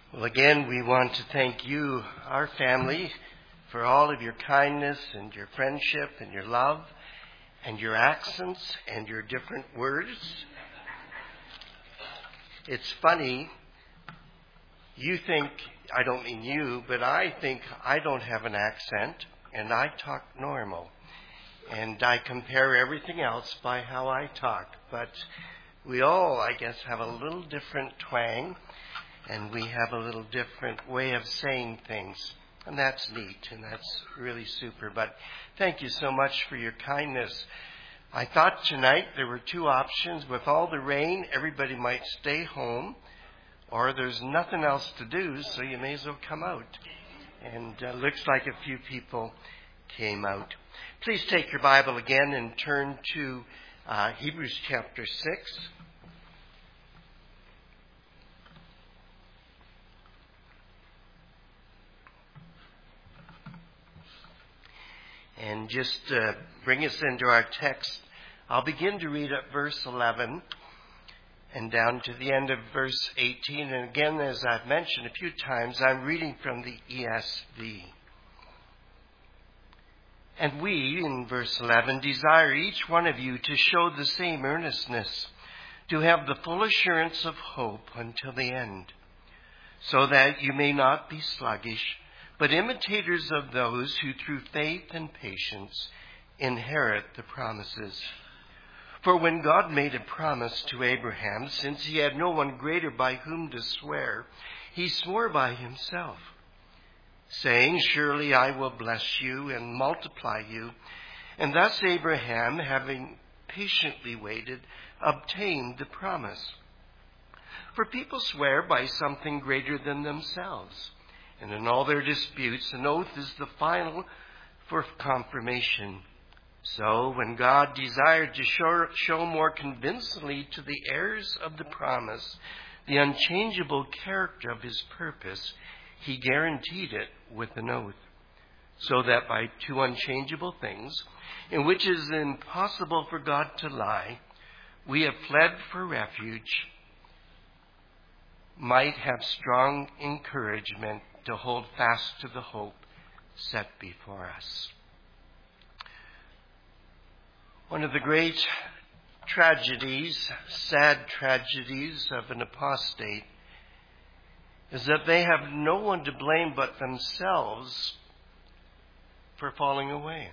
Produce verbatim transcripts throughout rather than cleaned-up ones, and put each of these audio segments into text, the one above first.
Well, again, we want to thank you, our family, for all of your kindness and your friendship and your love and your accents and your different words. It's funny, you think, I don't mean you, but I think I don't have an accent and I talk normal. And I compare everything else by how I talk. But we all, I guess, have a little different twang. And we have a little different way of saying things. And that's neat, and that's really super. But thank you so much for your kindness. I thought tonight there were two options. With all the rain, everybody might stay home, or there's nothing else to do, so you may as well come out. And uh, looks like a few people came out. Please take your Bible again and turn to uh, Hebrews chapter six. And just uh, bring us into our text. I'll begin to read at verse eleven and down to the end of verse eighteen. And again, as I've mentioned a few times, I'm reading from the E S V. And we, in verse eleven, desire each one of you to show the same earnestness, to have the full assurance of hope until the end, so that you may not be sluggish, but imitators of those who through faith and patience inherit the promises. For when God made a promise to Abraham, since he had no one greater by whom to swear, he swore by himself, saying, "Surely I will bless you and multiply you." And thus Abraham, having patiently waited, obtained the promise. For people swear by something greater than themselves. And in all their disputes, an oath is the final for confirmation. So when God desired to show, show more convincingly to the heirs of the promise the unchangeable character of his purpose, he guaranteed it with an oath, so that by two unchangeable things, in which it is impossible for God to lie, we have fled for refuge, might have strong encouragement to hold fast to the hope set before us. One of the great tragedies, sad tragedies of an apostate is that they have no one to blame but themselves for falling away.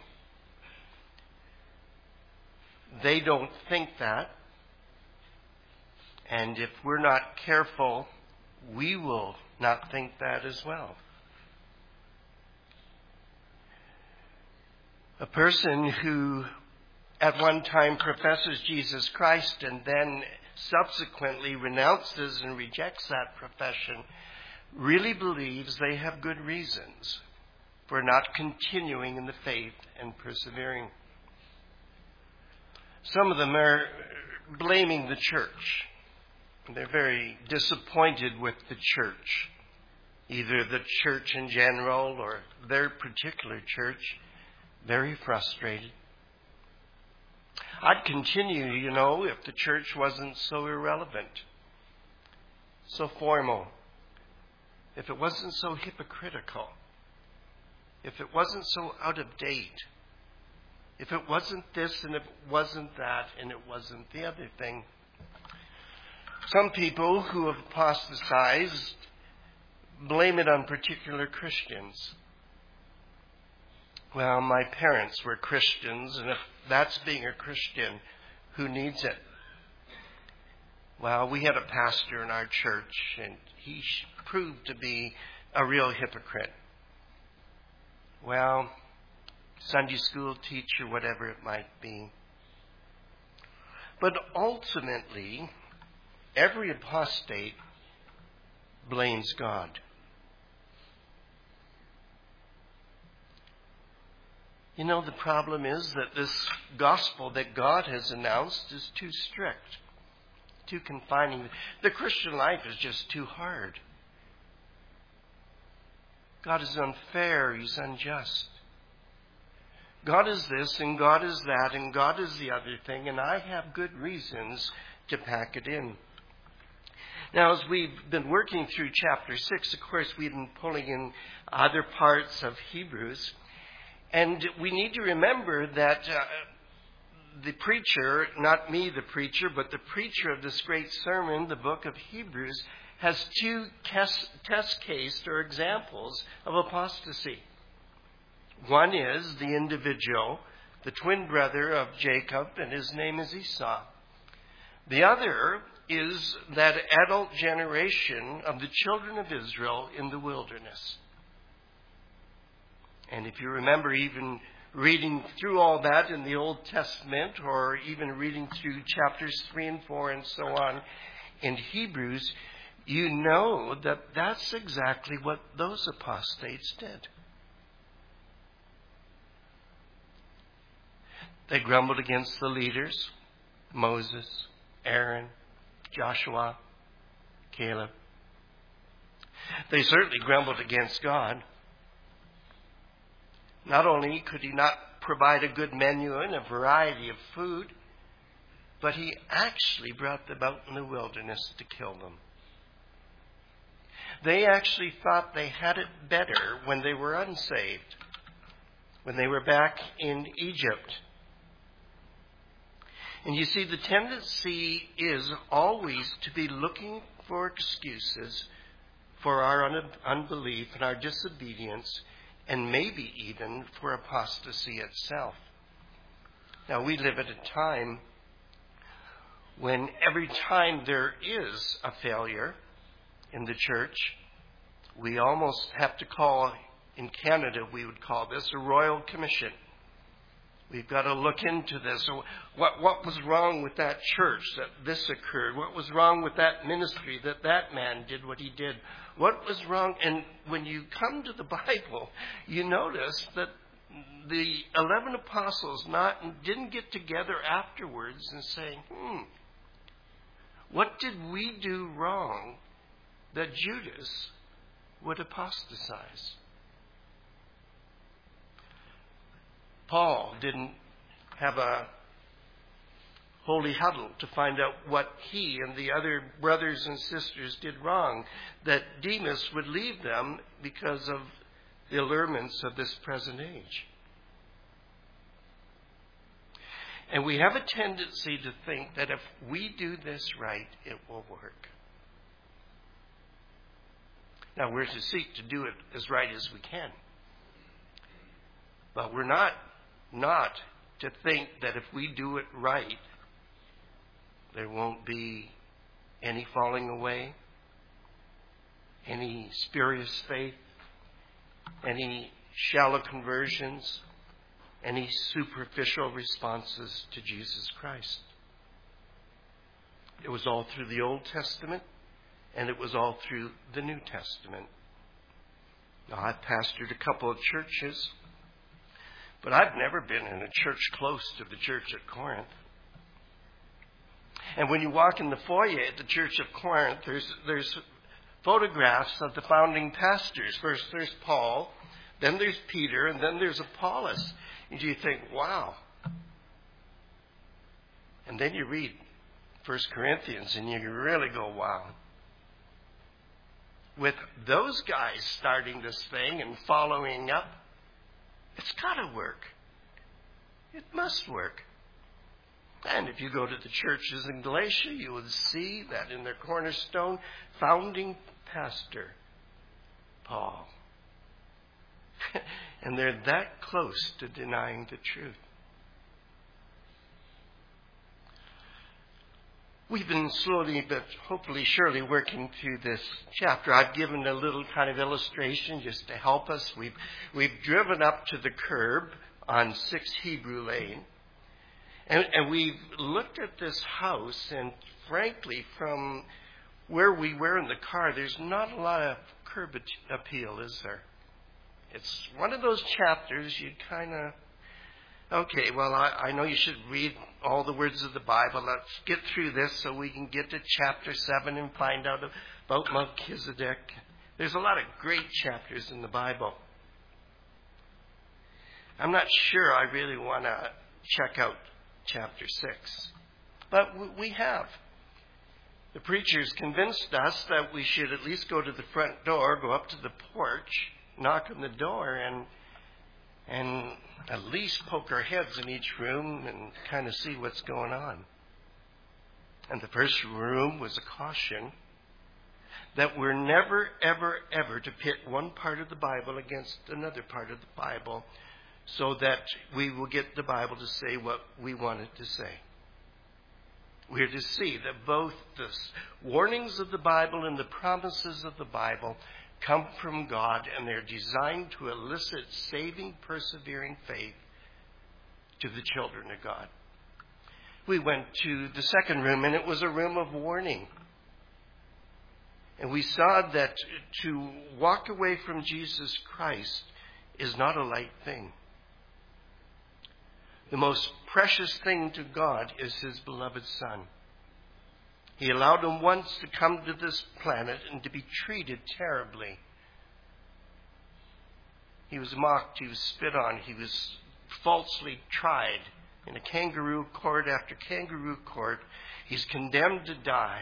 They don't think that, and if we're not careful, we will not think that as well. A person who at one time professes Jesus Christ and then subsequently renounces and rejects that profession really believes they have good reasons for not continuing in the faith and persevering. Some of them are blaming the church. They're very disappointed with the church, either the church in general or their particular church, very frustrated. I'd continue, you know, if the church wasn't so irrelevant, so formal, if it wasn't so hypocritical, if it wasn't so out of date, if it wasn't this and if it wasn't that and it wasn't the other thing. Some people who have apostatized blame it on particular Christians. Well, my parents were Christians, and if that's being a Christian, who needs it? Well, we had a pastor in our church, and he proved to be a real hypocrite. Well, Sunday school teacher, whatever it might be. But ultimately, every apostate blames God. You know, the problem is that this gospel that God has announced is too strict, too confining. The Christian life is just too hard. God is unfair, He's unjust. God is this and God is that and God is the other thing, and I have good reasons to pack it in. Now, as we've been working through chapter six, of course, we've been pulling in other parts of Hebrews. And we need to remember that uh, the preacher, not me the preacher, but the preacher of this great sermon, the book of Hebrews, has two test, test cases or examples of apostasy. One is the individual, the twin brother of Jacob, and his name is Esau. The other is that adult generation of the children of Israel in the wilderness. And if you remember even reading through all that in the Old Testament, or even reading through chapters three and four and so on in Hebrews, you know that that's exactly what those apostates did. They grumbled against the leaders, Moses, Aaron, Joshua, Caleb. They certainly grumbled against God. Not only could he not provide a good menu and a variety of food, but he actually brought them out in the wilderness to kill them. They actually thought they had it better when they were unsaved, when they were back in Egypt. And you see, the tendency is always to be looking for excuses for our un- unbelief and our disobedience, and maybe even for apostasy itself. Now, we live at a time when every time there is a failure in the church, we almost have to call, in Canada we would call this a royal commission. We've got to look into this. So what, what was wrong with that church that this occurred? What was wrong with that ministry that that man did what he did? What was wrong? And when you come to the Bible, you notice that the eleven apostles not didn't get together afterwards and say, hmm, what did we do wrong that Judas would apostatize? Paul didn't have a holy huddle to find out what he and the other brothers and sisters did wrong, that Demas would leave them because of the allurements of this present age. And we have a tendency to think that if we do this right, it will work. Now, we're to seek to do it as right as we can. But we're not not to think that if we do it right, there won't be any falling away, any spurious faith, any shallow conversions, any superficial responses to Jesus Christ. It was all through the Old Testament, and it was all through the New Testament. Now, I've pastored a couple of churches, but I've never been in a church close to the church at Corinth. And when you walk in the foyer at the church of Corinth, there's there's photographs of the founding pastors. First there's Paul, then there's Peter, and then there's Apollos. And you think, wow. And then you read First Corinthians and you really go, wow. With those guys starting this thing and following up, it's got to work. It must work. And if you go to the churches in Galatia, you will see that in their cornerstone, founding pastor, Paul. And they're that close to denying the truth. We've been slowly but hopefully surely working through this chapter. I've given a little kind of illustration just to help us. We've we've driven up to the curb on six Hebrew Lane. And, and we've looked at this house, and frankly, from where we were in the car, there's not a lot of curb appeal, is there? It's one of those chapters you kind of, okay, well, I, I know you should read all the words of the Bible. Let's get through this so we can get to chapter seven and find out about Melchizedek. There's a lot of great chapters in the Bible. I'm not sure I really want to check out chapter six. But we have. The preachers convinced us that we should at least go to the front door, go up to the porch, knock on the door, and and at least poke our heads in each room and kind of see what's going on. And the first room was a caution that we're never, ever, ever to pit one part of the Bible against another part of the Bible so that we will get the Bible to say what we want it to say. We're to see that both the warnings of the Bible and the promises of the Bible come from God, and they're designed to elicit saving, persevering faith to the children of God. We went to the second room, and it was a room of warning. And we saw that to walk away from Jesus Christ is not a light thing. The most precious thing to God is His beloved Son. He allowed Him once to come to this planet and to be treated terribly. He was mocked, He was spit on, He was falsely tried in a kangaroo court after kangaroo court. He's condemned to die,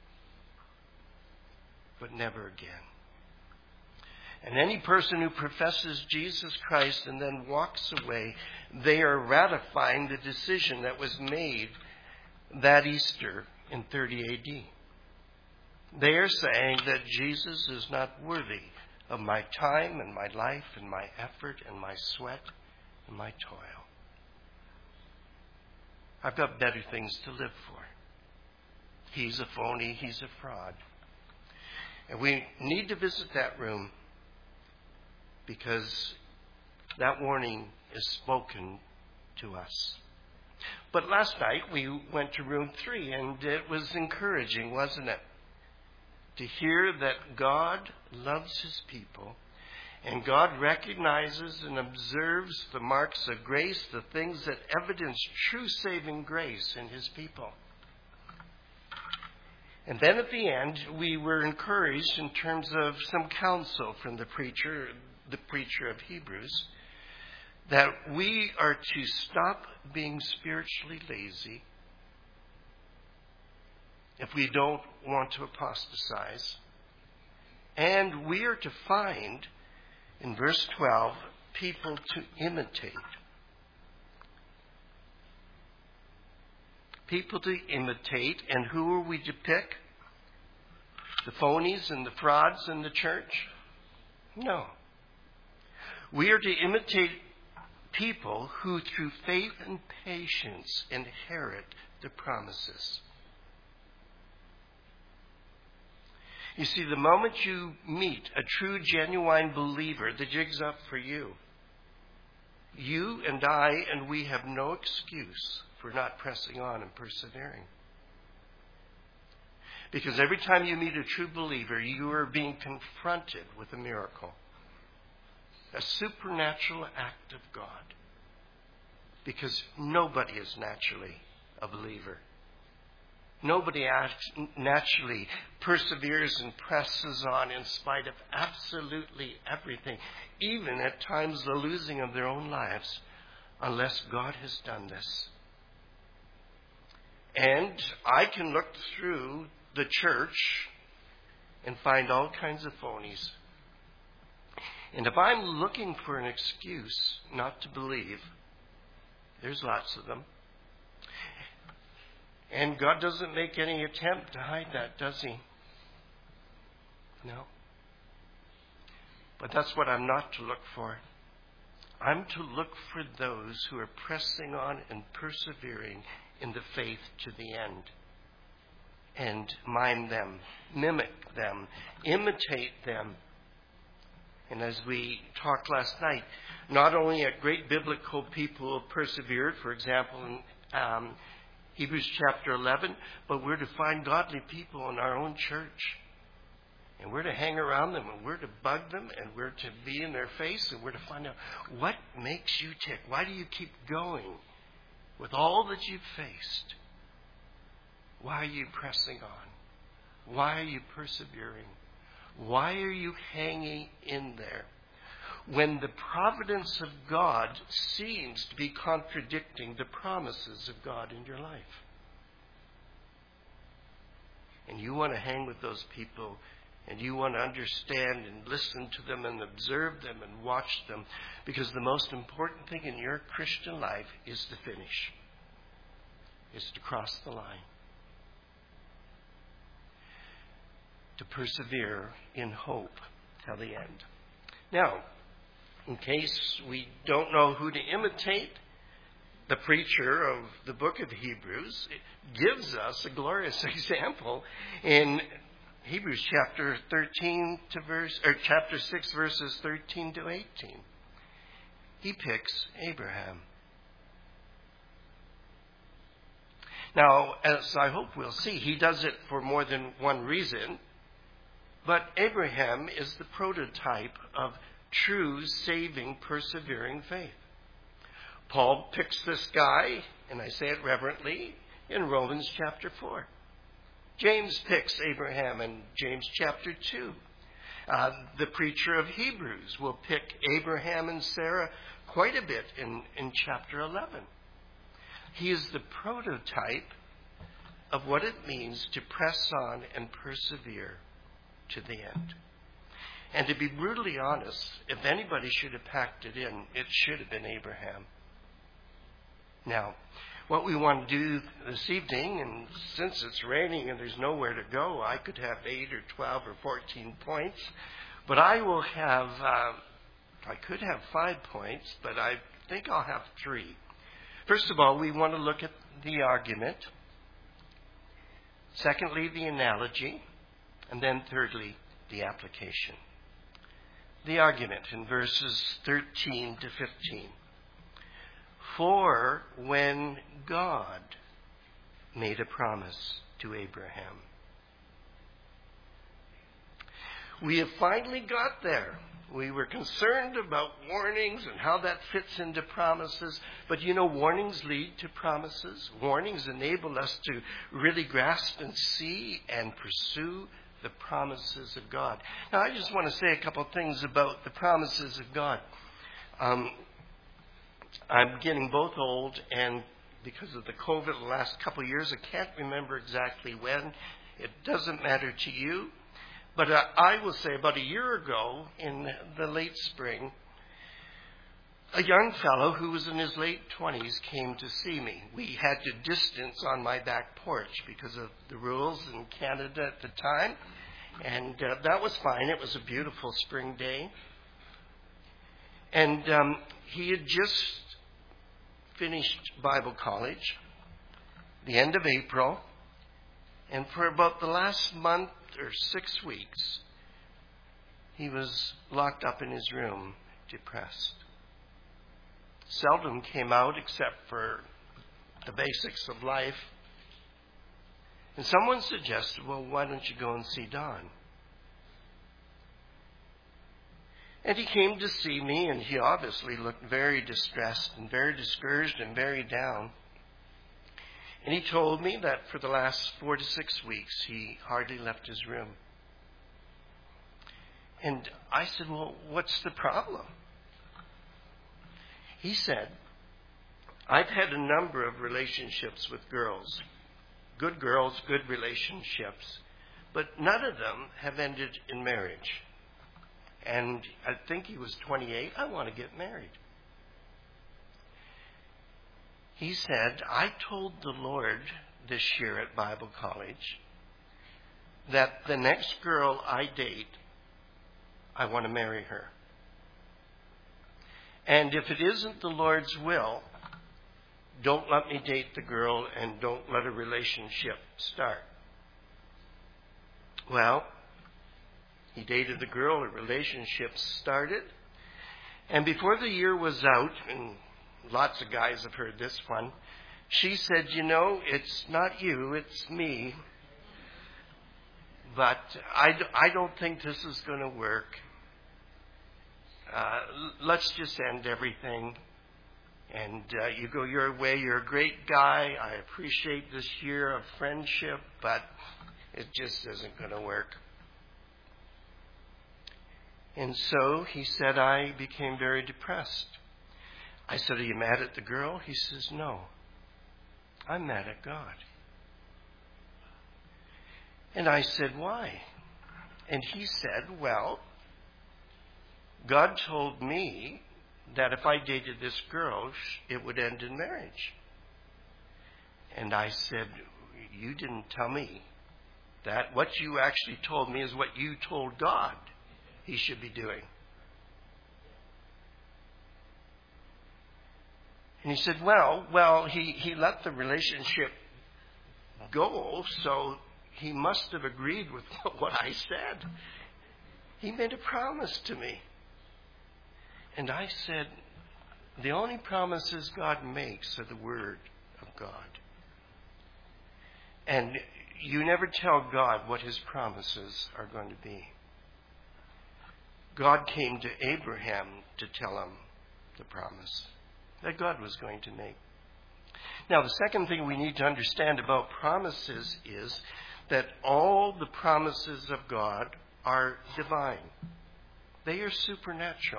but never again. And any person who professes Jesus Christ and then walks away, they are ratifying the decision that was made that Easter in thirty A D. They are saying that Jesus is not worthy of my time and my life and my effort and my sweat and my toil. I've got better things to live for. He's a phony, he's a fraud. And we need to visit that room because that warning is spoken to us. But last night we went to room three, and it was encouraging, wasn't it? To hear that God loves His people, and God recognizes and observes the marks of grace, the things that evidence true saving grace in His people. And then at the end, we were encouraged in terms of some counsel from the preacher, the preacher of Hebrews, that we are to stop being spiritually lazy if we don't want to apostatize. And we are to find, in verse twelve, people to imitate. People to imitate, and who are we to pick? The phonies and the frauds in the church? No. We are to imitate people who through faith and patience inherit the promises. You see, the moment you meet a true, genuine believer, the jig's up for you. You and I and we have no excuse for not pressing on and persevering. Because every time you meet a true believer, you are being confronted with a miracle. A supernatural act of God. Because nobody is naturally a believer. Nobody acts naturally perseveres and presses on in spite of absolutely everything, even at times the losing of their own lives, unless God has done this. And I can look through the church and find all kinds of phonies. And if I'm looking for an excuse not to believe, there's lots of them. And God doesn't make any attempt to hide that, does He? No. But that's what I'm not to look for. I'm to look for those who are pressing on and persevering in the faith to the end. And mime them, mimic them, imitate them. And as we talked last night, not only are great biblical people persevered, for example, in um, Hebrews chapter eleven, but we're to find godly people in our own church. And we're to hang around them, and we're to bug them, and we're to be in their face, and we're to find out what makes you tick. Why do you keep going with all that you've faced? Why are you pressing on? Why are you persevering? Why are you hanging in there when the providence of God seems to be contradicting the promises of God in your life? and you want to hang with those people, and you want to understand and listen to them and observe them and watch them, because the most important thing in your Christian life is to finish, is to cross the line, to persevere in hope till the end. Now, in case we don't know who to imitate, the preacher of the book of Hebrews gives us a glorious example in Hebrews chapter thirteen to verse, or chapter six, verses thirteen to eighteen. He picks Abraham. Now, as I hope we'll see, he does it for more than one reason. But Abraham is the prototype of true, saving, persevering faith. Paul picks this guy, and I say it reverently, in Romans chapter four. James picks Abraham in James chapter two. Uh, the preacher of Hebrews will pick Abraham and Sarah quite a bit in, in chapter eleven. He is the prototype of what it means to press on and persevere to the end. And to be brutally honest, if anybody should have packed it in, it should have been Abraham. Now, what we want to do this evening, and since it's raining and there's nowhere to go, I could have eight or twelve or fourteen points, but I will have, uh, I could have five points, but I think I'll have three. First of all, we want to look at the argument. Secondly, the analogy. And then thirdly, the application. The argument in verses thirteen to fifteen. For when God made a promise to Abraham. We have finally got there. We were concerned about warnings and how that fits into promises. But you know, warnings lead to promises. Warnings enable us to really grasp and see and pursue the promises of God. Now, I just want to say a couple of things about the promises of God. Um, I'm getting both old, and because of the COVID the last couple of years, I can't remember exactly when. It doesn't matter to you. But uh, I will say about a year ago, in the late spring, a young fellow who was in his late twenties came to see me. We had to distance on my back porch because of the rules in Canada at the time. And uh, that was fine. It was a beautiful spring day. And um, he had just finished Bible college, the end of April. And for about the last month or six weeks, he was locked up in his room, depressed. Seldom came out except for the basics of life. And someone suggested, well, why don't you go and see Don? And he came to see me, and he obviously looked very distressed and very discouraged and very down. And he told me that for the last four to six weeks, he hardly left his room. And I said, well, what's the problem? He said, I've had a number of relationships with girls. Good girls, good relationships. But none of them have ended in marriage. And I think he was twenty-eight. I want to get married. He said, I told the Lord this year at Bible college that the next girl I date, I want to marry her. And if it isn't the Lord's will, don't let me date the girl and don't let a relationship start. Well, he dated the girl, a relationship started. And before the year was out, and lots of guys have heard this one, she said, you know, it's not you, it's me. But I, I don't think this is going to work. Uh, let's just end everything. And uh, you go your way. You're a great guy. I appreciate this year of friendship, but it just isn't going to work. And so he said, I became very depressed. I said, are you mad at the girl? He says, no. I'm mad at God. And I said, why? And he said, well, God told me that if I dated this girl, it would end in marriage. And I said, you didn't tell me that. What you actually told me is what you told God he should be doing. And he said, well, well, he, he let the relationship go, so he must have agreed with what I said. He made a promise to me. And I said, the only promises God makes are the Word of God. And you never tell God what His promises are going to be. God came to Abraham to tell him the promise that God was going to make. Now, the second thing we need to understand about promises is that all the promises of God are divine. They are supernatural.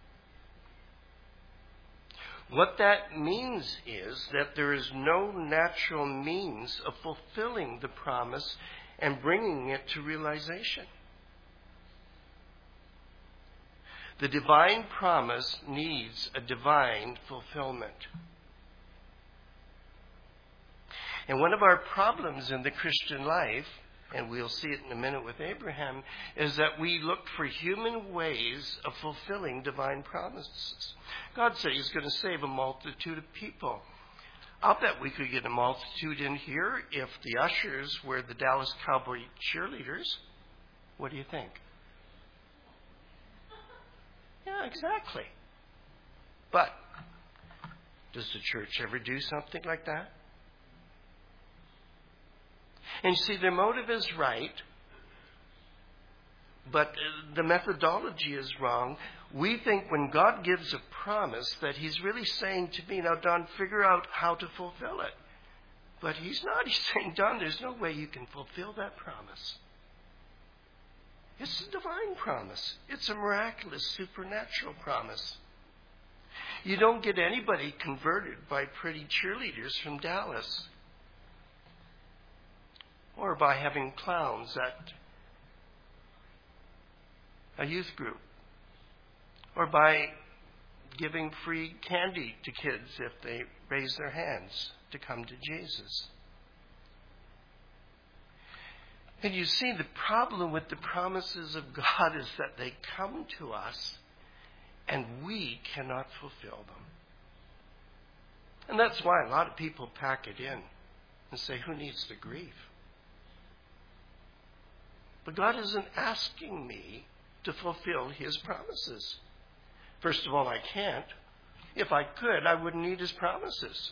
What that means is that there is no natural means of fulfilling the promise and bringing it to realization. The divine promise needs a divine fulfillment. And one of our problems in the Christian life, and we'll see it in a minute with Abraham, is that we look for human ways of fulfilling divine promises. God said He's going to save a multitude of people. I'll bet we could get a multitude in here if the ushers were the Dallas Cowboy cheerleaders. What do you think? Yeah, exactly. But does the church ever do something like that? And you see, their motive is right, but the methodology is wrong. We think when God gives a promise that He's really saying to me, now, Don, figure out how to fulfill it. But He's not. He's saying, Don, there's no way you can fulfill that promise. It's a divine promise. It's a miraculous, supernatural promise. You don't get anybody converted by pretty cheerleaders from Dallas, or by having clowns at a youth group, or by giving free candy to kids if they raise their hands to come to Jesus. And you see, the problem with the promises of God is that they come to us and we cannot fulfill them. And that's why a lot of people pack it in and say, who needs the grief? But God isn't asking me to fulfill His promises. First of all, I can't. If I could, I wouldn't need His promises.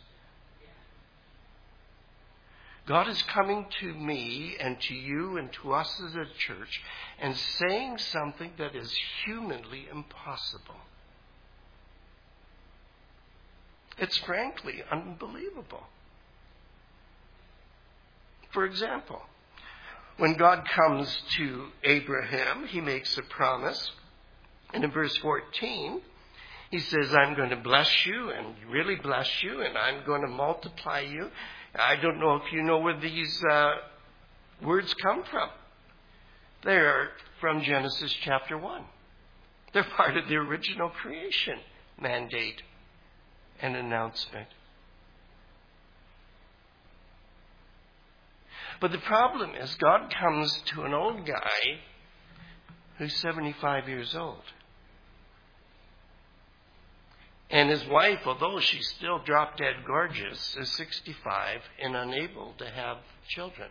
God is coming to me and to you and to us as a church and saying something that is humanly impossible. It's frankly unbelievable. For example, when God comes to Abraham, He makes a promise. And in verse fourteen, He says, I'm going to bless you and really bless you, and I'm going to multiply you. I don't know if you know where these uh, words come from. They're from Genesis chapter one. They're part of the original creation mandate and announcement. But the problem is God comes to an old guy who's seventy-five years old. And his wife, although she's still drop-dead gorgeous, is sixty-five and unable to have children.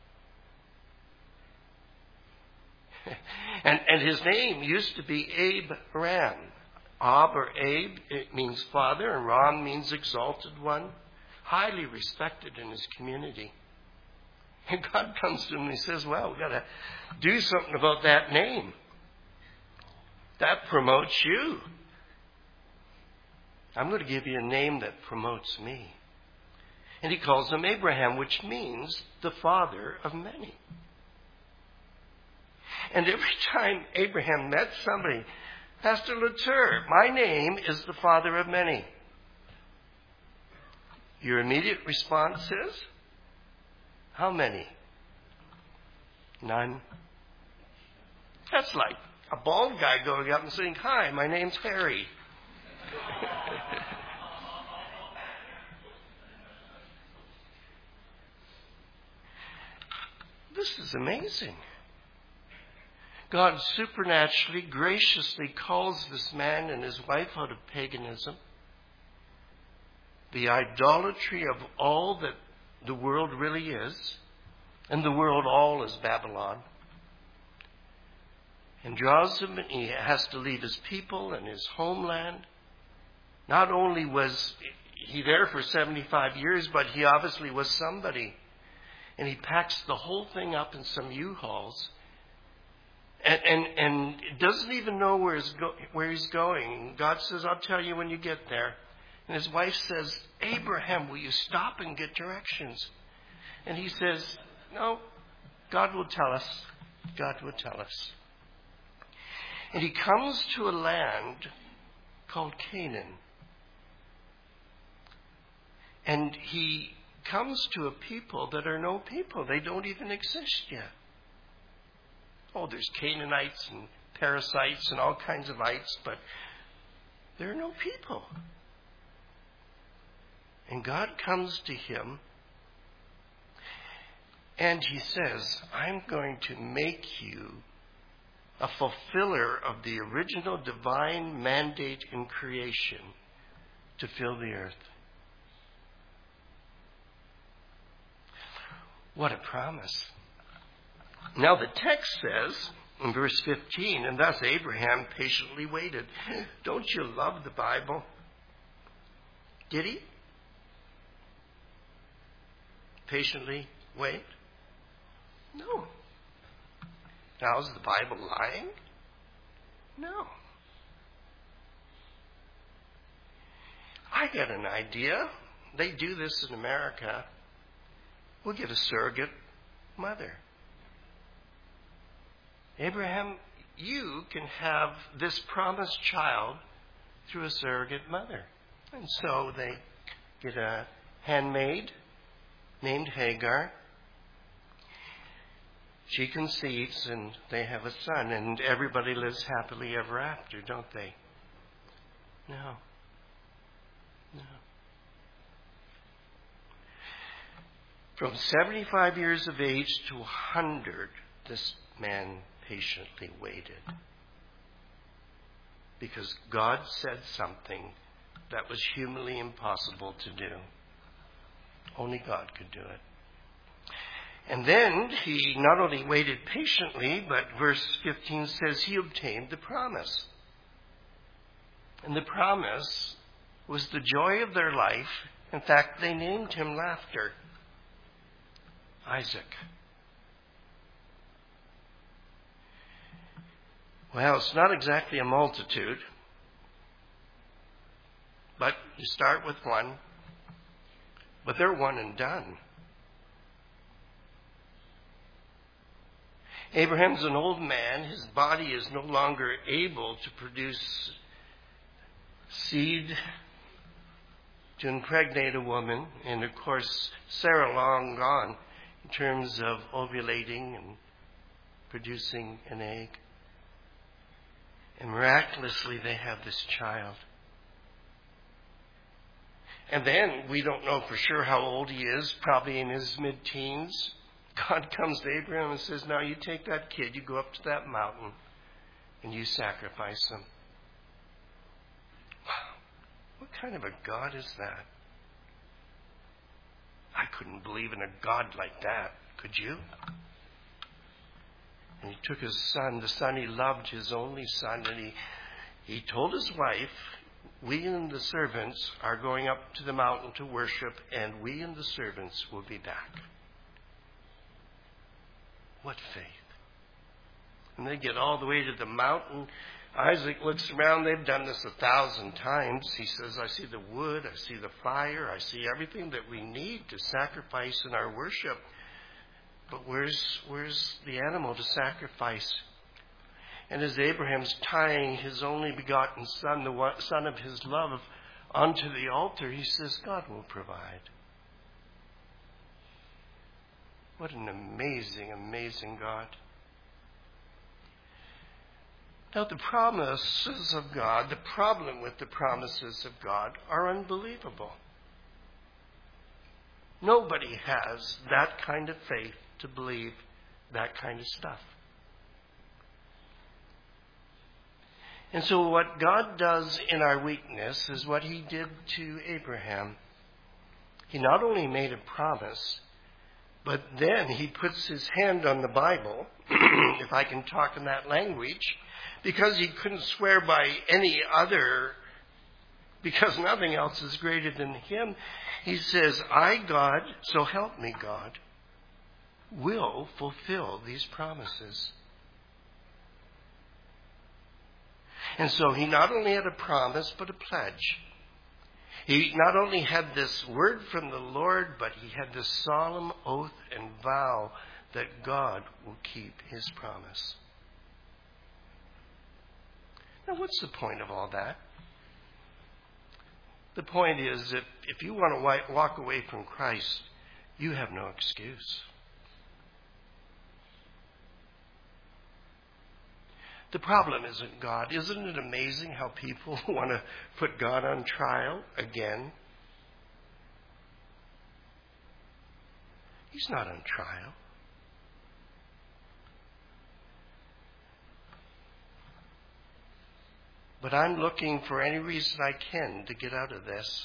and, and his name used to be Abraham. Ab or Abe, it means father, and Ram means exalted one, highly respected in his community. And God comes to him and He says, well, we've got to do something about that name. That promotes you. I'm going to give you a name that promotes me. And He calls him Abraham, which means the father of many. And every time Abraham met somebody, Pastor Latour, my name is the father of many. Your immediate response is, how many? None. That's like a bald guy going up and saying, "Hi, my name's Harry." This is amazing. God supernaturally, graciously calls this man and his wife out of paganism, the idolatry of all that the world really is, and the world all is Babylon, and draws him, and he has to leave his people and his homeland. Not only was he there for seventy-five years, but he obviously was somebody. And he packs the whole thing up in some U-Hauls and, and, and doesn't even know where he's, go, where he's going. God says, "I'll tell you when you get there." And his wife says, "Abraham, will you stop and get directions?" And he says, "No, God will tell us. God will tell us." And he comes to a land called Canaan. And he comes to a people that are no people. They don't even exist yet. Oh, there's Canaanites and Perizzites and all kinds of ites, but there are no people. And God comes to him and he says, "I'm going to make you a fulfiller of the original divine mandate in creation to fill the earth." What a promise. Now the text says in verse fifteen, "And thus Abraham patiently waited." Don't you love the Bible? Did he patiently wait? No. Now, is the Bible lying? No. I get an idea. They do this in America. We'll get a surrogate mother. Abraham, you can have this promised child through a surrogate mother. And so they get a handmaid named Hagar. She conceives and they have a son, and everybody lives happily ever after, don't they? No. No. From seventy-five years of age to one hundred, this man patiently waited. Because God said something that was humanly impossible to do. Only God could do it. And then he not only waited patiently, but verse fifteen says he obtained the promise. And the promise was the joy of their life. In fact, they named him Laughter. Isaac. Well, it's not exactly a multitude, but you start with one, but they're one and done. Abraham's an old man. His body is no longer able to produce seed to impregnate a woman. And of course, Sarah long gone in terms of ovulating and producing an egg. And miraculously, they have this child. And then, we don't know for sure how old he is, probably in his mid-teens. God comes to Abraham and says, "Now you take that kid, you go up to that mountain, and you sacrifice him." Wow. What kind of a God is that? I couldn't believe in a God like that. Could you? And he took his son, the son he loved, his only son, and he, he told his wife, "We and the servants are going up to the mountain to worship, and we and the servants will be back." What faith. And they get all the way to the mountain. Isaac looks around. They've done this a thousand times. He says, "I see the wood, I see the fire, I see everything that we need to sacrifice in our worship. But where's, where's the animal to sacrifice?" And as Abraham's tying his only begotten son, the one, son of his love, onto the altar, he says, "God will provide." What an amazing, amazing God. Now, the promises of God, the problem with the promises of God are unbelievable. Nobody has that kind of faith to believe that kind of stuff. And so what God does in our weakness is what he did to Abraham. He not only made a promise, but then he puts his hand on the Bible, if I can talk in that language, because he couldn't swear by any other, because nothing else is greater than him. He says, I, God, so help me, God, will fulfill these promises. And so he not only had a promise, but a pledge. He not only had this word from the Lord, but he had this solemn oath and vow that God will keep his promise. Now, what's the point of all that? The point is, if, if you want to walk away from Christ, you have no excuse. The problem isn't God. Isn't it amazing how people want to put God on trial again? He's not on trial. But I'm looking for any reason I can to get out of this,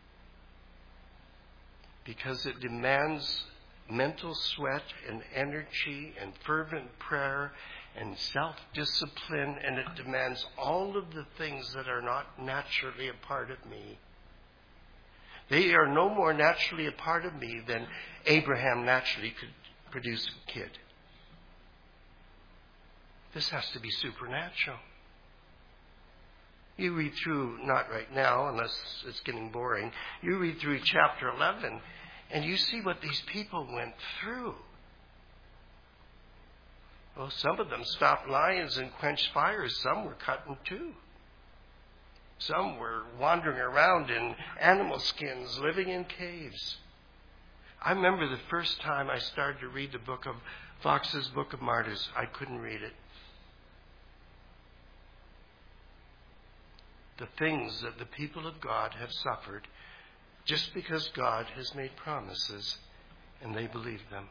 because it demands mental sweat and energy and fervent prayer and self-discipline, and it demands all of the things that are not naturally a part of me. They are no more naturally a part of me than Abraham naturally could produce a kid. This has to be supernatural. You read through, not right now, unless it's getting boring, you read through chapter eleven, and you see what these people went through. Well, some of them stopped lions and quenched fires. Some were cut in two. Some were wandering around in animal skins, living in caves. I remember the first time I started to read the book of Fox's Book of Martyrs. I couldn't read it. The things that the people of God have suffered just because God has made promises and they believe them.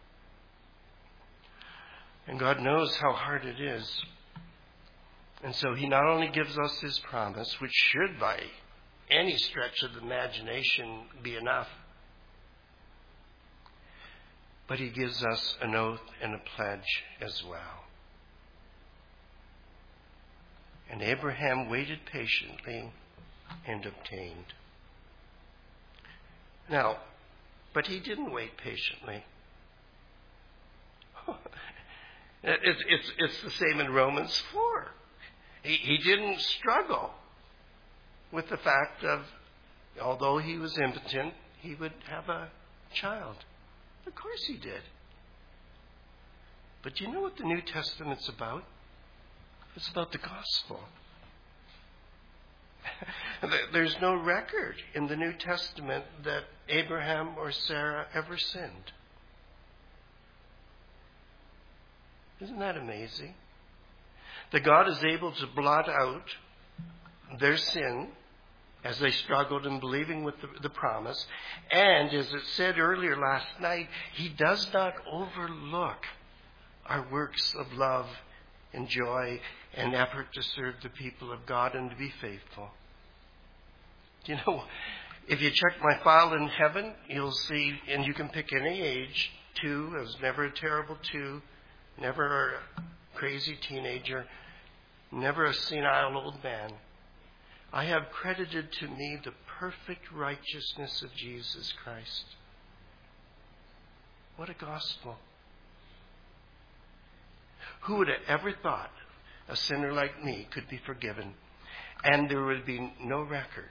And God knows how hard it is. And so he not only gives us his promise, which should by any stretch of the imagination be enough, but he gives us an oath and a pledge as well. And Abraham waited patiently and obtained. Now, but he didn't wait patiently. It's, it's, it's the same in Romans four. He, he didn't struggle with the fact of, although he was impotent, he would have a child. Of course he did. But do you know what the New Testament's about? It's about the gospel. There's no record in the New Testament that Abraham or Sarah ever sinned. Isn't that amazing? That God is able to blot out their sin as they struggled in believing with the, the promise. And as it said earlier last night, he does not overlook our works of love and joy and effort to serve the people of God and to be faithful. You know, if you check my file in heaven, you'll see, and you can pick any age, two, I was never a terrible two, never a crazy teenager, never a senile old man. I have credited to me the perfect righteousness of Jesus Christ. What a gospel. Who would have ever thought a sinner like me could be forgiven and there would be no record?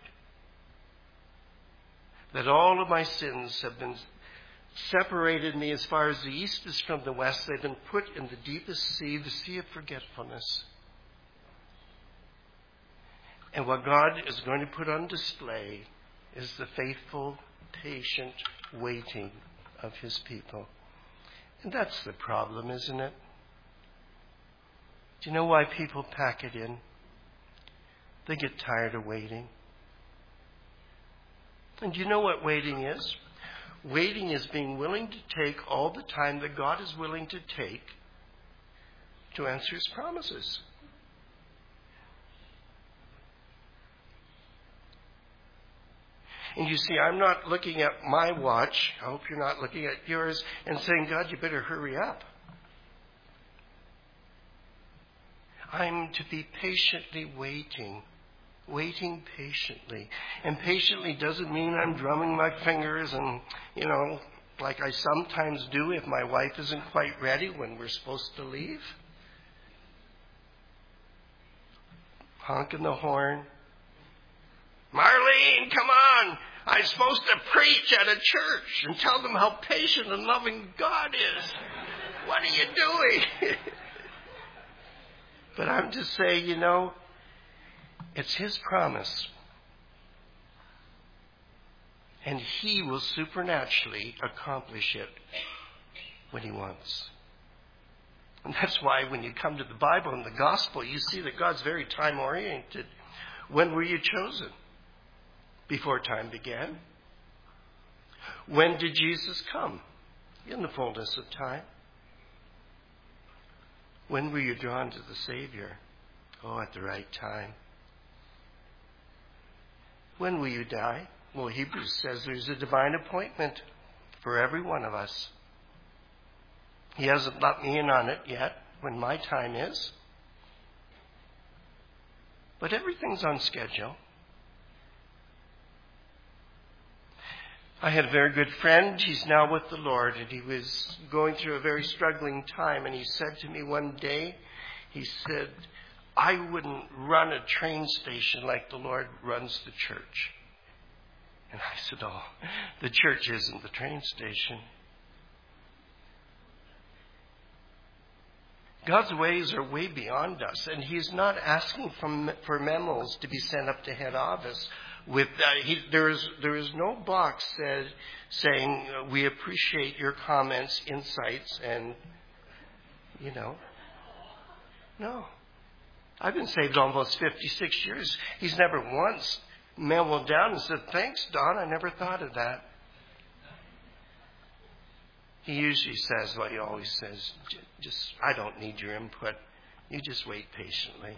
That all of my sins have been separated me as far as the east is from the west. They've been put in the deepest sea, the sea of forgetfulness. And what God is going to put on display is the faithful, patient waiting of his people. And that's the problem, isn't it? Do you know why people pack it in? They get tired of waiting. And do you know what waiting is? Waiting is being willing to take all the time that God is willing to take to answer His promises. And you see, I'm not looking at my watch. I hope you're not looking at yours and saying, God, you better hurry up. I'm to be patiently waiting. Waiting patiently. And patiently doesn't mean I'm drumming my fingers and, you know, like I sometimes do if my wife isn't quite ready when we're supposed to leave. Honking the horn. Marlene, come on! I'm supposed to preach at a church and tell them how patient and loving God is. What are you doing? But I'm to say, you know, it's His promise. And He will supernaturally accomplish it when He wants. And that's why when you come to the Bible and the Gospel, you see that God's very time-oriented. When were you chosen? Before time began. When did Jesus come? In the fullness of time. When were you drawn to the Savior? Oh, at the right time. When will you die? Well, Hebrews says there's a divine appointment for every one of us. He hasn't let me in on it yet, when my time is. But everything's on schedule. I had a very good friend. He's now with the Lord, and he was going through a very struggling time. And he said to me one day, he said, I wouldn't run a train station like the Lord runs the church. And I said, oh, the church isn't the train station. God's ways are way beyond us, and He's not asking for, for memos to be sent up to head office. With uh, he, there is there is no box said, saying uh, we appreciate your comments, insights, and you know. No, I've been saved almost fifty-six years. He's never once memoed down and said, "Thanks, Don. I never thought of that." He usually says what he always says: "Just I don't need your input. You just wait patiently."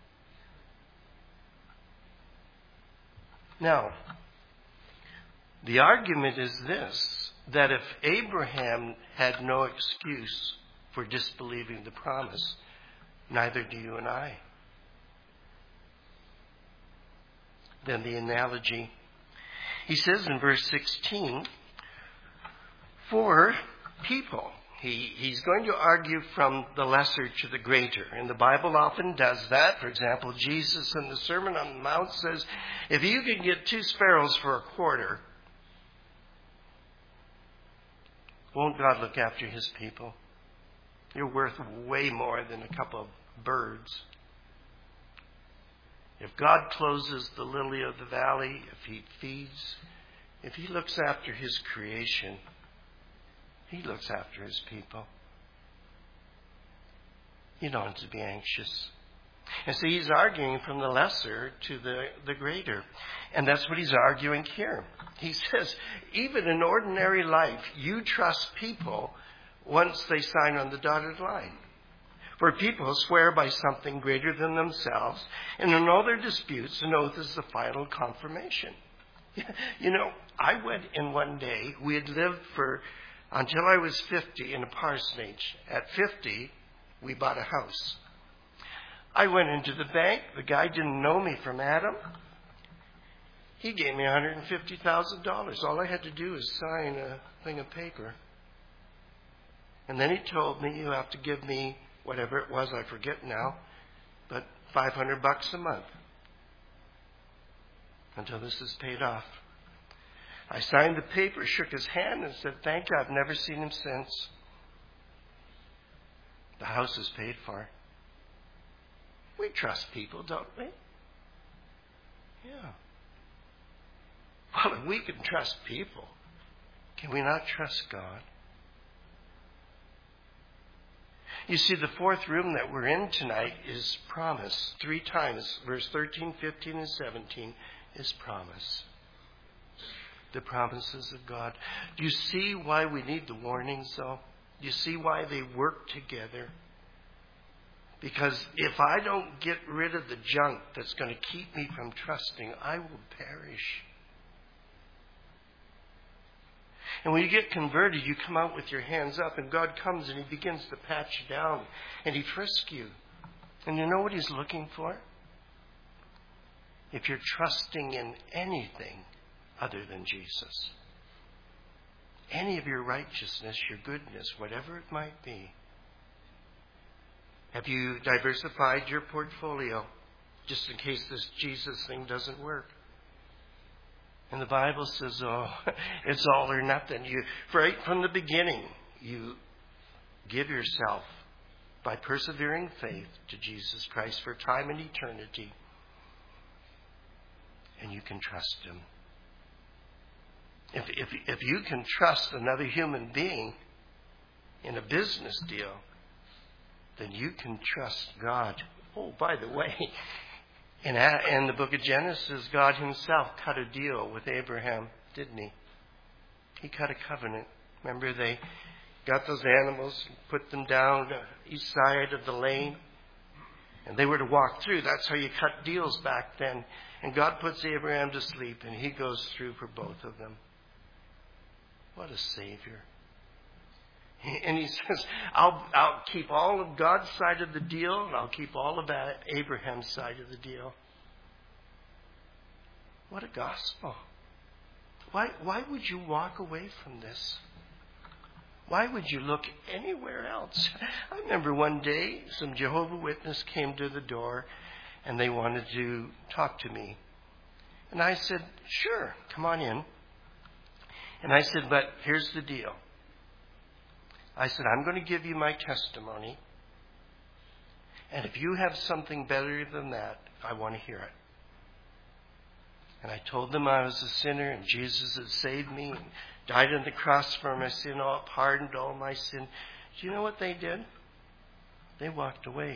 Now, the argument is this, that if Abraham had no excuse for disbelieving the promise, neither do you and I. Then the analogy, he says in verse sixteen, for people. He, he's going to argue from the lesser to the greater. And the Bible often does that. For example, Jesus in the Sermon on the Mount says, if you can get two sparrows for a quarter, won't God look after His people? You're worth way more than a couple of birds. If God clothes the lily of the valley, if He feeds, if He looks after His creation, He looks after His people. You don't have to be anxious. And so he's arguing from the lesser to the, the greater. And that's what he's arguing here. He says, even in ordinary life, you trust people once they sign on the dotted line. For people swear by something greater than themselves, and in all their disputes, an oath is the final confirmation. You know, I went in one day, we had lived for until I was fifty in a parsonage. At fifty, we bought a house. I went into the bank. The guy didn't know me from Adam. He gave me one hundred fifty thousand dollars. All I had to do was sign a thing of paper. And then he told me, you have to give me whatever it was, I forget now, but five hundred bucks a month until this is paid off. I signed the paper, shook his hand, and said, thank you, I've never seen him since. The house is paid for. We trust people, don't we? Yeah. Well, if we can trust people, can we not trust God? You see, the fourth room that we're in tonight is promise. Three times, verse thirteen, fifteen, and seventeen is promise. The promises of God. Do you see why we need the warnings, though? Do you see why they work together? Because if I don't get rid of the junk that's going to keep me from trusting, I will perish. And when you get converted, you come out with your hands up, and God comes and He begins to pat you down, and He frisks you. And you know what He's looking for? If you're trusting in anything other than Jesus, any of your righteousness, your goodness, whatever it might be. Have you diversified your portfolio just in case this Jesus thing doesn't work? And the Bible says, oh, it's all or nothing. You, right from the beginning, you give yourself by persevering faith to Jesus Christ for time and eternity. And you can trust Him. If, if, if you can trust another human being in a business deal, then you can trust God. Oh, by the way, in, in the book of Genesis, God Himself cut a deal with Abraham, didn't He? He cut a covenant. Remember, they got those animals and put them down the east side of the lane, and they were to walk through. That's how you cut deals back then. And God puts Abraham to sleep, and He goes through for both of them. What a Savior. And He says, I'll, I'll keep all of God's side of the deal, and I'll keep all of Abraham's side of the deal. What a gospel. Why, why would you walk away from this? Why would you look anywhere else? I remember one day some Jehovah's Witnesses came to the door, and they wanted to talk to me. And I said, sure, come on in. And I said, but here's the deal. I said, I'm going to give you my testimony. And if you have something better than that, I want to hear it. And I told them I was a sinner and Jesus had saved me and died on the cross for my sin, all pardoned all my sin. Do you know what they did? They walked away.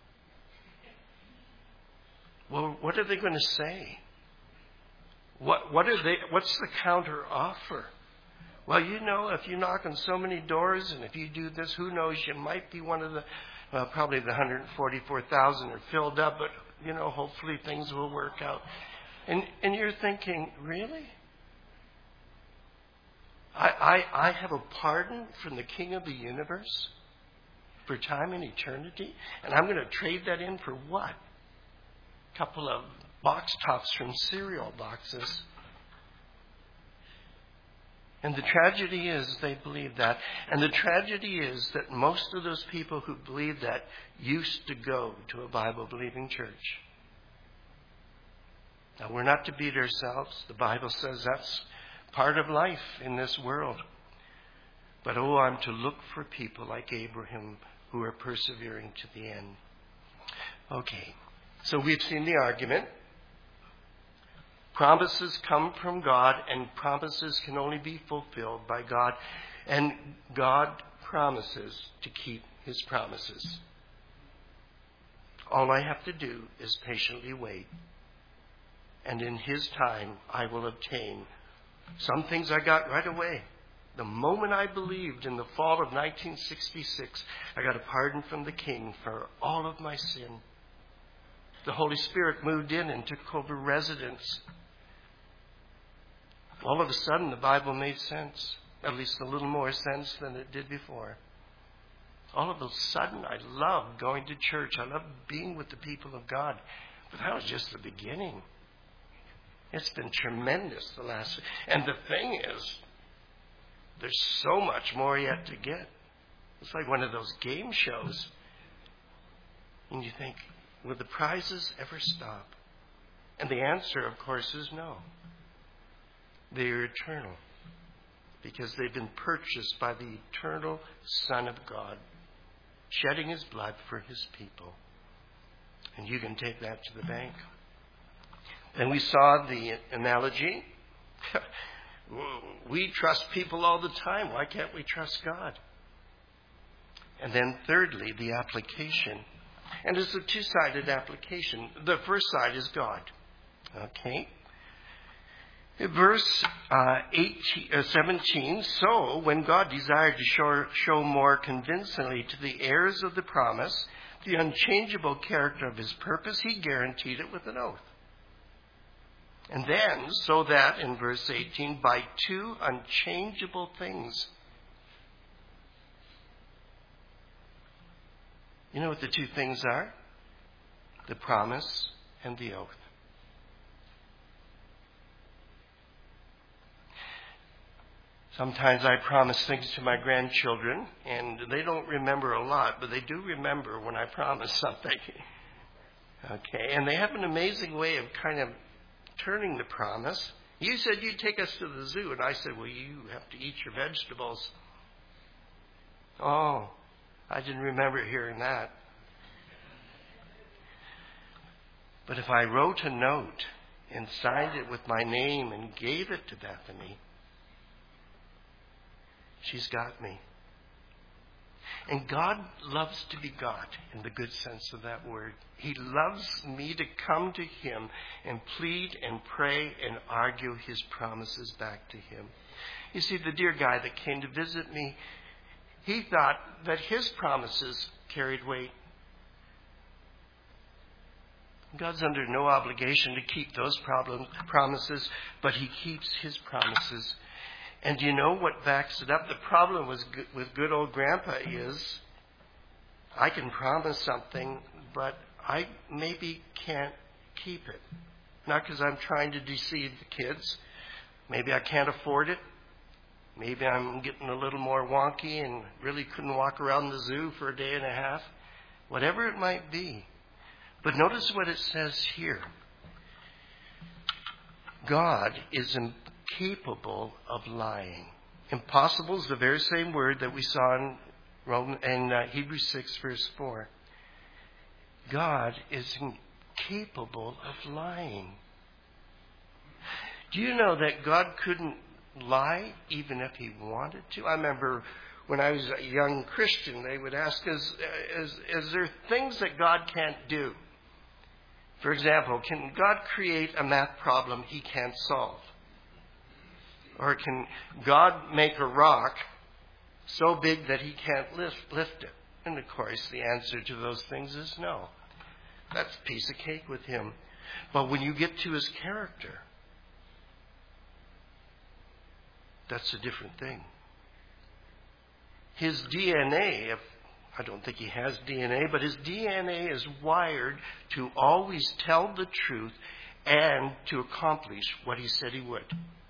Well, what are they going to say? What what are they? What's the counter offer? Well, you know, if you knock on so many doors and if you do this, who knows? You might be one of the, well, probably the one hundred forty-four thousand are filled up, but you know, hopefully things will work out. And and you're thinking, really? I I, I have a pardon from the King of the universe for time and eternity, and I'm going to trade that in for what? A couple of box tops from cereal boxes. And the tragedy is they believe that. And the tragedy is that most of those people who believe that used to go to a Bible-believing church. Now, we're not to beat ourselves. The Bible says that's part of life in this world. But, oh, I'm to look for people like Abraham who are persevering to the end. Okay, so we've seen the argument. Promises come from God, and promises can only be fulfilled by God. And God promises to keep His promises. All I have to do is patiently wait. And in His time, I will obtain. Some things I got right away. The moment I believed in the fall of nineteen sixty-six, I got a pardon from the King for all of my sin. The Holy Spirit moved in and took over residence. All of a sudden, the Bible made sense, at least a little more sense than it did before. All of a sudden, I loved going to church. I loved being with the people of God. But that was just the beginning. It's been tremendous the last... And the thing is, there's so much more yet to get. It's like one of those game shows. And you think, will the prizes ever stop? And the answer, of course, is no. They are eternal because they've been purchased by the eternal Son of God, shedding His blood for His people. And you can take that to the bank. And we saw the analogy. We trust people all the time. Why can't we trust God? And then thirdly, the application. And it's a two-sided application. The first side is God. Okay? Verse uh, eighteen, uh, seventeen, so when God desired to show, show more convincingly to the heirs of the promise the unchangeable character of his purpose, he guaranteed it with an oath. And then, so that, in verse eighteen, by two unchangeable things. You know what the two things are? The promise and the oath. Sometimes I promise things to my grandchildren, and they don't remember a lot, but they do remember when I promise something. Okay, and they have an amazing way of kind of turning the promise. You said you'd take us to the zoo, and I said, well, you have to eat your vegetables. Oh, I didn't remember hearing that. But if I wrote a note and signed it with my name and gave it to Bethany, she's got me. And God loves to be God in the good sense of that word. He loves me to come to him and plead and pray and argue his promises back to him. You see, the dear guy that came to visit me, he thought that his promises carried weight. God's under no obligation to keep those problem, promises, but he keeps his promises. And do you know what backs it up? The problem with good, with good old Grandpa is I can promise something, but I maybe can't keep it. Not because I'm trying to deceive the kids. Maybe I can't afford it. Maybe I'm getting a little more wonky and really couldn't walk around the zoo for a day and a half. Whatever it might be. But notice what it says here. God is incapable of lying. Impossible is the very same word that we saw in, Roman, in uh, Hebrews six, verse four. God is incapable of lying. Do you know that God couldn't lie even if he wanted to? I remember when I was a young Christian, they would ask us, is, is there things that God can't do? For example, can God create a math problem he can't solve? Or can God make a rock so big that he can't lift, lift it? And of course, the answer to those things is no. That's a piece of cake with him. But when you get to his character, that's a different thing. His D N A, if I don't think he has D N A, but his D N A is wired to always tell the truth and to accomplish what he said he would.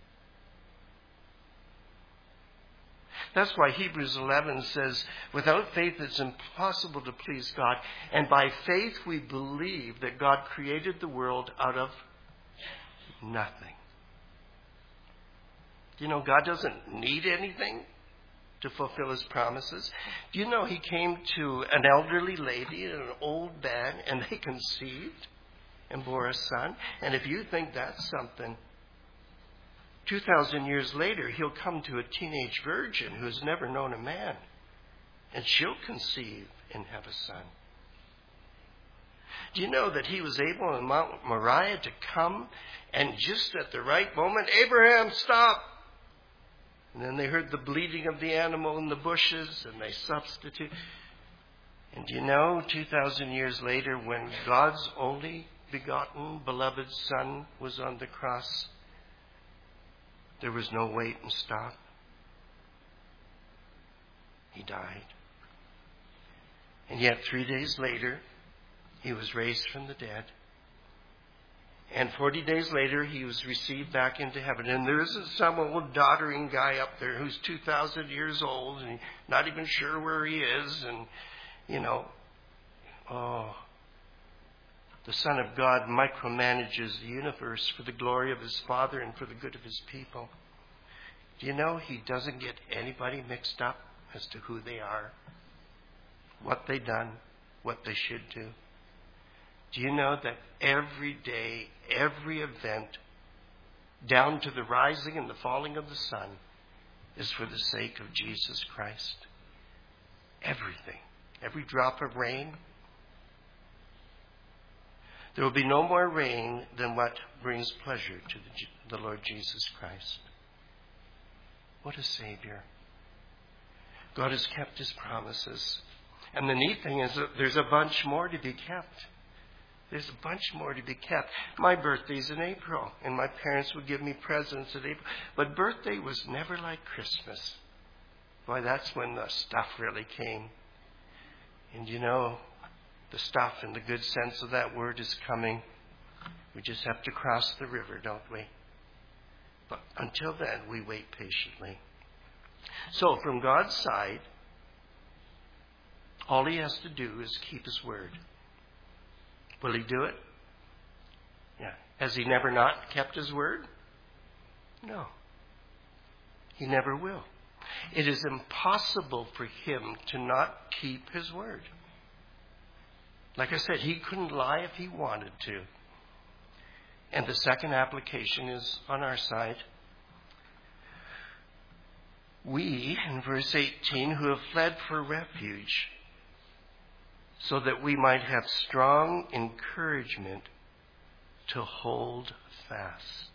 That's why Hebrews eleven says, without faith it's impossible to please God. And by faith we believe that God created the world out of nothing. Do you know God doesn't need anything to fulfill his promises? Do you know he came to an elderly lady and an old man, and they conceived and bore a son? And if you think that's something, two thousand years later, he'll come to a teenage virgin who has never known a man, and she'll conceive and have a son. Do you know that he was able in Mount Moriah to come and just at the right moment, Abraham, stop! And then they heard the bleating of the animal in the bushes, and they substitute. And do you know, two thousand years later, when God's only begotten, beloved Son was on the cross, there was no wait and stop. He died. And yet, three days later, he was raised from the dead. And forty days later, he was received back into heaven. And there isn't some old doddering guy up there who's two thousand years old and not even sure where he is. And, you know, oh, the Son of God micromanages the universe for the glory of his Father and for the good of his people. Do you know he doesn't get anybody mixed up as to who they are, what they've done, what they should do? Do you know that every day, every event, down to the rising and the falling of the sun, is for the sake of Jesus Christ? Everything. Every drop of rain. There will be no more rain than what brings pleasure to the, the Lord Jesus Christ. What a Savior. God has kept His promises. And the neat thing is that there's a bunch more to be kept. There's a bunch more to be kept. My birthday's in April, and my parents would give me presents in April. But birthday was never like Christmas. Boy, that's when the stuff really came. And you know, the stuff in the good sense of that word is coming. We just have to cross the river, don't we? But until then, we wait patiently. So, from God's side, all He has to do is keep His word. Will He do it? Yeah. Has He never not kept His word? No. He never will. It is impossible for Him to not keep His word. Like I said, He couldn't lie if He wanted to. And the second application is on our side. We, in verse eighteen, who have fled for refuge, so that we might have strong encouragement to hold fast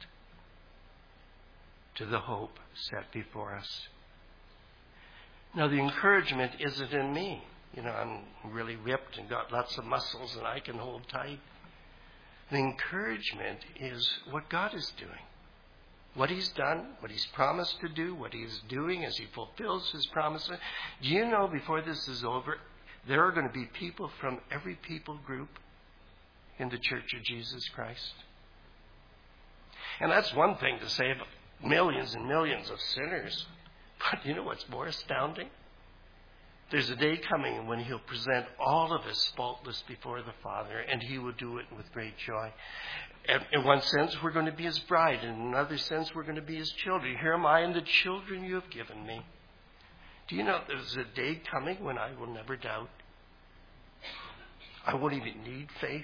to the hope set before us. Now, the encouragement isn't in me. You know, I'm really ripped and got lots of muscles and I can hold tight. The encouragement is what God is doing. What He's done, what He's promised to do, what He is doing as He fulfills His promises. Do you know before this is over, there are going to be people from every people group in the Church of Jesus Christ? And that's one thing to say about millions and millions of sinners. But you know what's more astounding? There's a day coming when He'll present all of us faultless before the Father, and He will do it with great joy. And in one sense, we're going to be His bride. In another sense, we're going to be His children. Here am I and the children you have given me. Do you know there's a day coming when I will never doubt? I won't even need faith.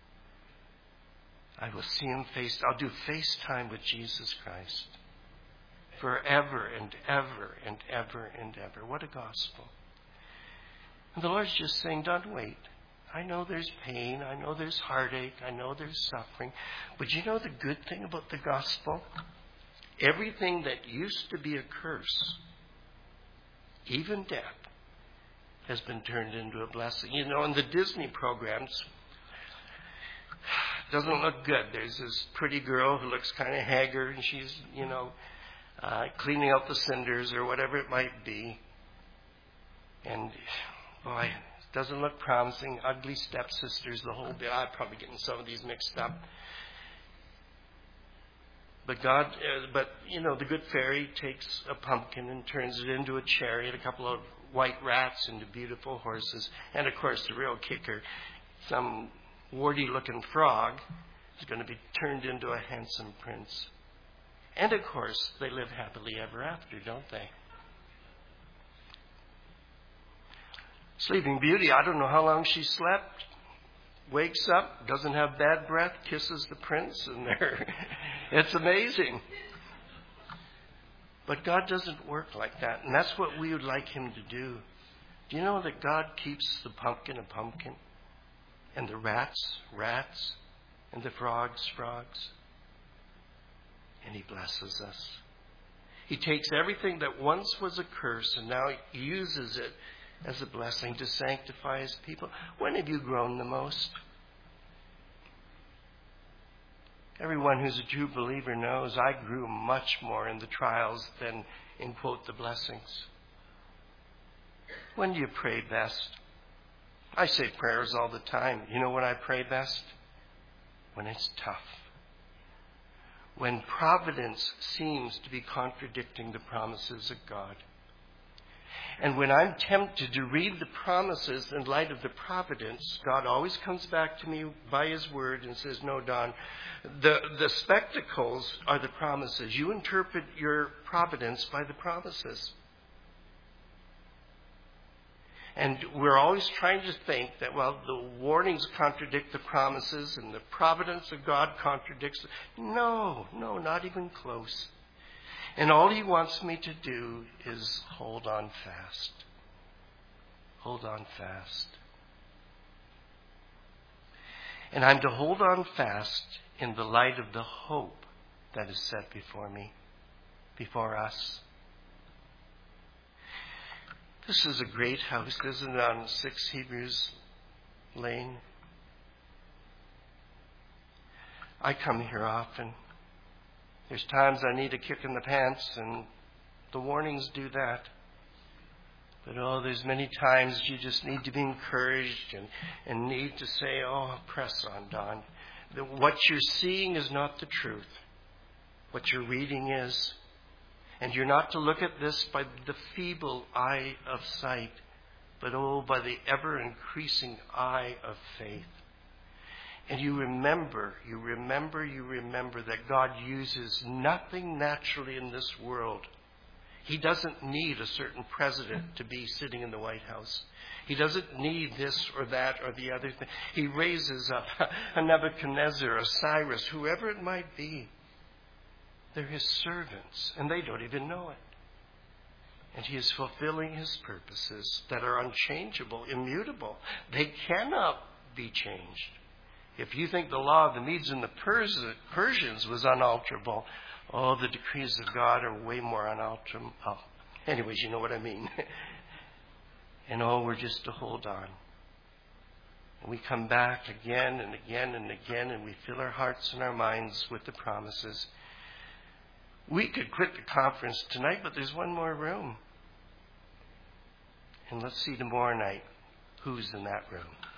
I will see Him face. I'll do FaceTime with Jesus Christ. Forever and ever and ever and ever. What a gospel. And the Lord's just saying, don't wait. I know there's pain. I know there's heartache. I know there's suffering. But you know the good thing about the gospel? Everything that used to be a curse, even death, has been turned into a blessing. You know, in the Disney programs, it doesn't look good. There's this pretty girl who looks kind of haggard, and she's, you know, uh, cleaning out the cinders or whatever it might be. And, boy, it doesn't look promising. Ugly stepsisters, the whole bit. I'm probably getting some of these mixed up. But God, uh, but, you know, the good fairy takes a pumpkin and turns it into a chariot, a couple of white rats into beautiful horses. And, of course, the real kicker, some warty-looking frog is going to be turned into a handsome prince. And, of course, they live happily ever after, don't they? Sleeping Beauty, I don't know how long she slept. Wakes up, doesn't have bad breath, kisses the prince, and there, it's amazing. But God doesn't work like that, and that's what we would like Him to do. Do you know that God keeps the pumpkin a pumpkin, and the rats, rats, and the frogs, frogs? And He blesses us. He takes everything that once was a curse, and now He uses it as a blessing to sanctify His people. When have you grown the most? Everyone who's a true believer knows I grew much more in the trials than in, quote, the blessings. When do you pray best? I say prayers all the time. You know when I pray best? When it's tough. When providence seems to be contradicting the promises of God. And when I'm tempted to read the promises in light of the providence, God always comes back to me by His word and says, no, Don, the, the spectacles are the promises. You interpret your providence by the promises. And we're always trying to think that, well, the warnings contradict the promises and the providence of God contradicts. No, no, not even close. And all He wants me to do is hold on fast. hold on fast. And I'm to hold on fast in the light of the hope that is set before me, before us. This is a great house, isn't it, on six Hebrews Lane? I come here often. There's times I need a kick in the pants, and the warnings do that. But oh, there's many times you just need to be encouraged and, and need to say, oh, press on, Don. That what you're seeing is not the truth. What you're reading is. And you're not to look at this by the feeble eye of sight, but oh, by the ever-increasing eye of faith. And you remember, you remember, you remember that God uses nothing naturally in this world. He doesn't need a certain president to be sitting in the White House. He doesn't need this or that or the other thing. He raises up a Nebuchadnezzar, a Cyrus, whoever it might be. They're his servants, and they don't even know it. And he is fulfilling his purposes that are unchangeable, immutable. They cannot be changed. If you think the law of the Medes and the Pers- Persians was unalterable, oh, the decrees of God are way more unalterable. Oh, anyways, you know what I mean. And oh, we're just to hold on. And we come back again and again and again, and we fill our hearts and our minds with the promises. We could quit the conference tonight, but there's one more room. And let's see tomorrow night who's in that room.